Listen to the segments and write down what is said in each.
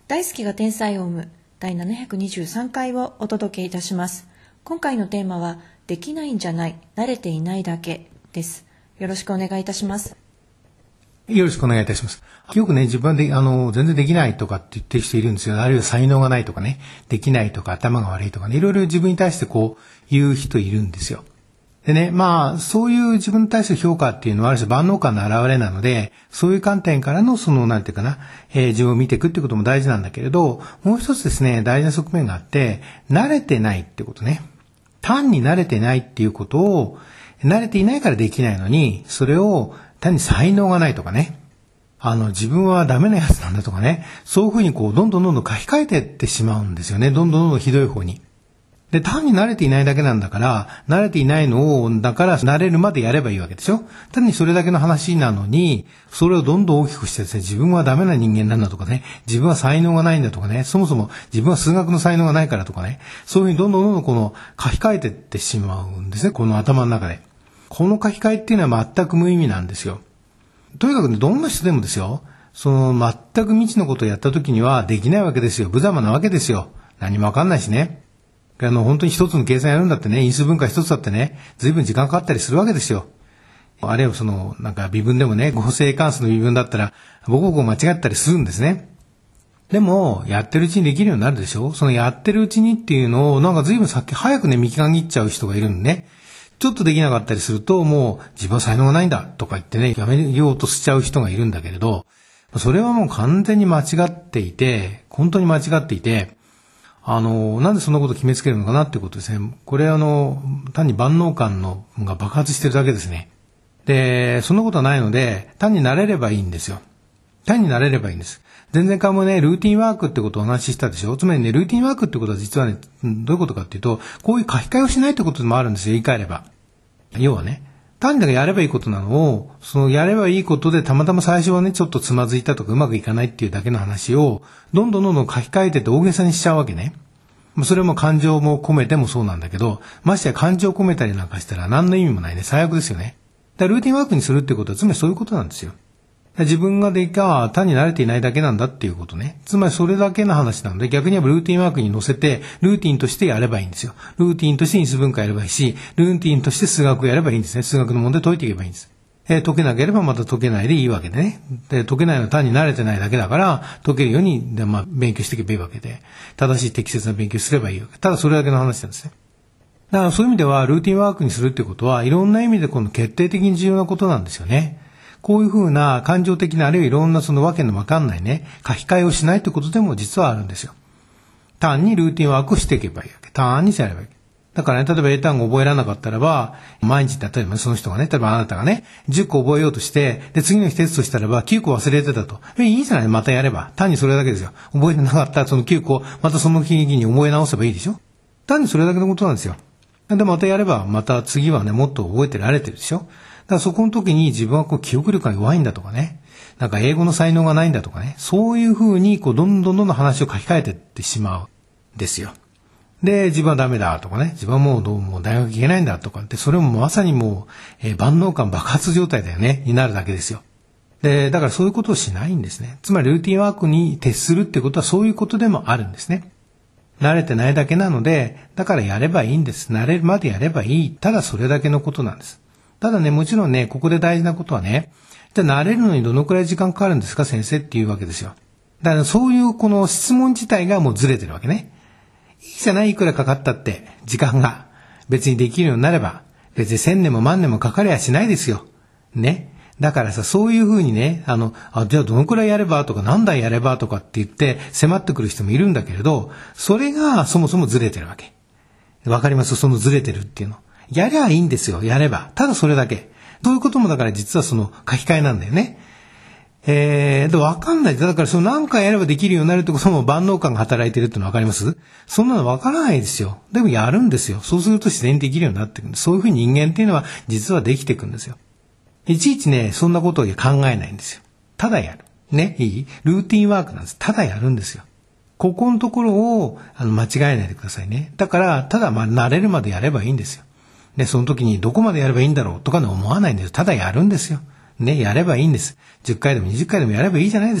大好きが天才を生む第723回をお届けいたします。今回のテーマはできないんじゃない、慣れていないだけです。よろしくお願いいたします。 よろしくお願いいたします。よくね、自分で全然できないとかって言ってる人いるんですよ。あるいは才能がないとかね、できないとか頭が悪いとかね、いろいろ自分に対して言う人いるんですよ。でね、そういう自分に対する評価っていうのはある種万能感の表れなので、そういう観点からの自分を見ていくってことも大事なんだけれど、もう一つですね、大事な側面があって、慣れてないってことね。単に慣れてないっていうことを、慣れていないからできないのに、それを単に才能がないとかね、自分はダメなやつなんだとかね、そういうふうにどんどん書き換えていってしまうんですよね。どんどんひどい方に。で、単に慣れていないだけなんだから、慣れていないのを、だから慣れるまでやればいいわけでしょ。単にそれだけの話なのに、それをどんどん大きくしてですね、自分はダメな人間なんだとかね、自分は才能がないんだとかね、そもそも自分は数学の才能がないからとかね、そういうふうにどんどん書き換えていってしまうんですね、この頭の中で。この書き換えっていうのは全く無意味なんですよ。とにかくね、どんな人でもですよ、全く未知のことをやった時にはできないわけですよ。無様なわけですよ。何もわかんないしね。本当に一つの計算やるんだってね、因数分解一つだってね、随分時間かかったりするわけですよ。あるいは微分でもね、合成関数の微分だったら、ボコボコ間違ったりするんですね。でも、やってるうちにできるようになるでしょ。そのやってるうちにっていうのを、随分早くね、見限っちゃう人がいるんでね。ちょっとできなかったりすると、もう自分は才能がないんだとか言ってね、やめようとしちゃう人がいるんだけれど、それはもう完全に間違っていて、本当に間違っていて、なんでそんなこと決めつけるのかなっていうことですね。これ単に万能感が爆発してるだけですね。で、そんなことはないので、単に慣れればいいんですよ。単に慣れればいいんです。前々回もね、ルーティンワークってことをお話ししたでしょ。つまりね、ルーティンワークってことは実はね、どういうことかっていうと、こういう書き換えをしないってことでもあるんですよ、言い換えれば。要はね、単にやればいいことなのを、やればいいことでたまたま最初はね、ちょっとつまずいたとかうまくいかないっていうだけの話を、どんどん書き換えてって大げさにしちゃうわけね。それも感情も込めてもそうなんだけど、ましてや感情を込めたりなんかしたら何の意味もないね。最悪ですよね。だからルーティンワークにするってことは、つまりそういうことなんですよ。自分が単に慣れていないだけなんだっていうことね。つまりそれだけの話なので、逆に言えばルーティンワークに乗せて、ルーティンとしてやればいいんですよ。ルーティンとして因数分解やればいいし、ルーティンとして数学をやればいいんですね。数学の問題解いていけばいいんです。解けなければまた解けないでいいわけでね。で、解けないのは単に慣れてないだけだから、解けるように、勉強していけばいいわけで、正しい適切な勉強すればいいわけ。ただそれだけの話なんですね。だからそういう意味では、ルーティンワークにするってことは、いろんな意味で決定的に重要なことなんですよね。こういうふうな感情的な、あるいはいろんなわけのわかんないね、書き換えをしないってことでも実はあるんですよ。単にルーティンワークをしていけばいいわけ。単にやればいい。だからね、例えば英単語覚えられなかったらば、毎日例えばその人がね、例えばあなたがね、10個覚えようとして、で、次の日テストしたらば9個忘れてたと。いいじゃない、またやれば。単にそれだけですよ。覚えてなかったらその9個、またその日に覚え直せばいいでしょ。単にそれだけのことなんですよ。で、またやれば、また次はね、もっと覚えてられてるでしょ。だからそこの時に自分は記憶力が弱いんだとかね、英語の才能がないんだとかね、そういうふうにどんどん話を書き換えていってしまうんですよ。で、自分はダメだとかね、自分はもう大学行けないんだとかって、それもまさに万能感爆発状態だよね、になるだけですよ。で、だからそういうことをしないんですね。つまりルーティンワークに徹するってことはそういうことでもあるんですね。慣れてないだけなので、だからやればいいんです。慣れるまでやればいい。ただそれだけのことなんです。ただね、もちろんね、ここで大事なことはね、じゃあ慣れるのにどのくらい時間かかるんですか、先生っていうわけですよ。だからそういうこの質問自体がもうずれてるわけね。いいじゃない、いくらかかったって、時間が別にできるようになれば、別に1000年も万年もかかりゃしないですよ。ね。だからさ、そういうふうにね、じゃあどのくらいやればとか何台やればとかって言って迫ってくる人もいるんだけれど、それがそもそもずれてるわけ。わかります？そのずれてるっていうの。やりゃいいんですよ、やれば。ただそれだけ。そういうこともだから実は書き換えなんだよね。わかんない。だから何回やればできるようになるってことも万能感が働いてるってのわかります？そんなのわからないですよ。でもやるんですよ。そうすると自然にできるようになってくるんです。そういうふうに人間っていうのは実はできていくんですよ。いちいちね、そんなことを考えないんですよ。ただやる。ね、いい？ルーティンワークなんです。ただやるんですよ。ここのところを間違えないでくださいね。だから、ただ慣れるまでやればいいんですよ。で、その時にどこまでやればいいんだろうとかね思わないんです。ただやるんですよ。ね、やればいいんです。10回でも20回でもやればいいじゃないですか。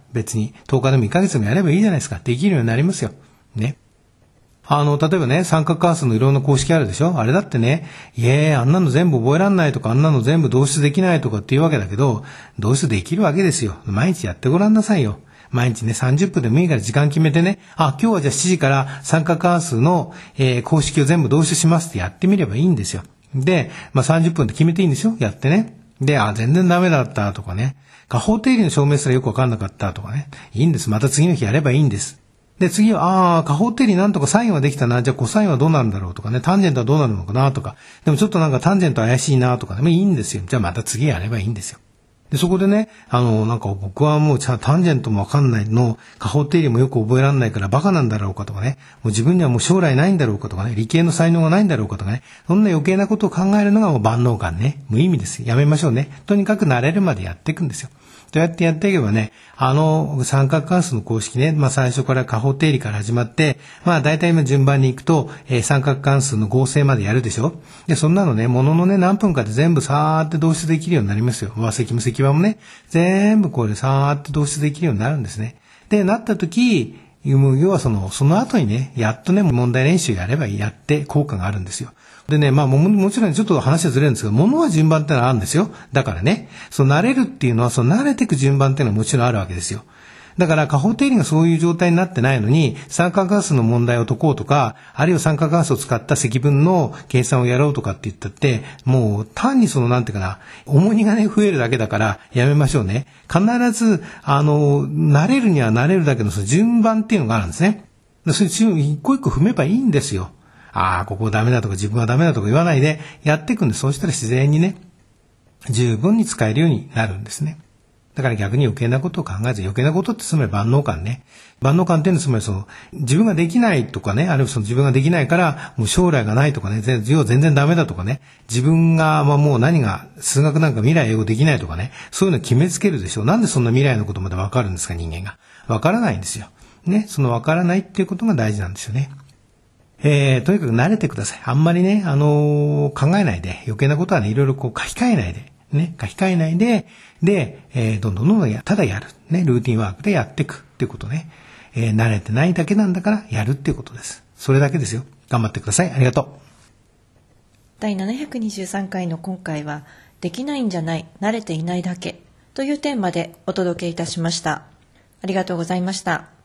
別に10日でも1ヶ月でもやればいいじゃないですか。できるようになりますよ。ね。例えばね、三角関数のいろんな公式あるでしょ。あれだってね、あんなの全部覚えらんないとか、あんなの全部導出できないとかっていうわけだけど、導出できるわけですよ。毎日やってごらんなさいよ。毎日ね、30分でもいいから時間決めてね、今日はじゃあ7時から三角関数の、公式を全部導出しますってやってみればいいんですよ。で、30分で決めていいんですよ。やってね。で、全然ダメだったとかね。加法定理の証明すらよくわかんなかったとかね。いいんです。また次の日やればいいんです。で、次は、加法定理なんとかサインはできたな。じゃあコサインはどうなるんだろうとかね。タンジェントはどうなるのかなとか。でもちょっとなんかタンジェント怪しいなとかでもいいんですよ。じゃあまた次やればいいんですよ。で、そこでね、僕はもうタンジェントもわかんないの、加法定理もよく覚えられないからバカなんだろうかとかね。もう自分にはもう将来ないんだろうかとかね。理系の才能がないんだろうかとかね。そんな余計なことを考えるのがもう万能感ね。無意味です。やめましょうね。とにかく慣れるまでやっていくんですよ。どうやってやっていけばね、三角関数の公式ね、最初から加法定理から始まって、大体今順番に行くと、三角関数の合成までやるでしょ。で、そんなのね、もののね、何分かで全部さーって導出できるようになりますよ。和積も積和もね、全部これさーって導出できるようになるんですね。で、なった時、要はその後にね、やっとね、問題練習やればやって効果があるんですよ。でね、もちろんちょっと話はずれるんですけど、物は順番ってのはあるんですよ。だからね、慣れるっていうのは、慣れていく順番っていうのはもちろんあるわけですよ。だから、加法定理がそういう状態になってないのに、三角関数の問題を解こうとか、あるいは三角関数を使った積分の計算をやろうとかって言ったって、もう単に重荷がね、増えるだけだから、やめましょうね。必ず、慣れるには慣れるだけの順番っていうのがあるんですね。それ一個一個踏めばいいんですよ。ここダメだとか自分はダメだとか言わないでやっていくんで、そうしたら自然にね、十分に使えるようになるんですね。だから逆に余計なことを考えず、余計なことってつまり万能感ね。万能感っていうのはつまり自分ができないとかね、あるいは自分ができないからもう将来がないとかね、全然ダメだとかね、自分がもう何が数学なんか未来英語できないとかね、そういうの決めつけるでしょ。なんでそんな未来のことまでわかるんですか、人間が。わからないんですよ。ね、そのわからないっていうことが大事なんですよね。とにかく慣れてください。あんまりね、考えないで、余計なことはね、いろいろ書き換えないで、で、どんどんただやる。ね、ルーティンワークでやっていくっていうことね。慣れてないだけなんだからやるっていうことです。それだけですよ。頑張ってください。ありがとう。 第723回の今回は、できないんじゃない、慣れていないだけというテーマでお届けいたしました。ありがとうございました。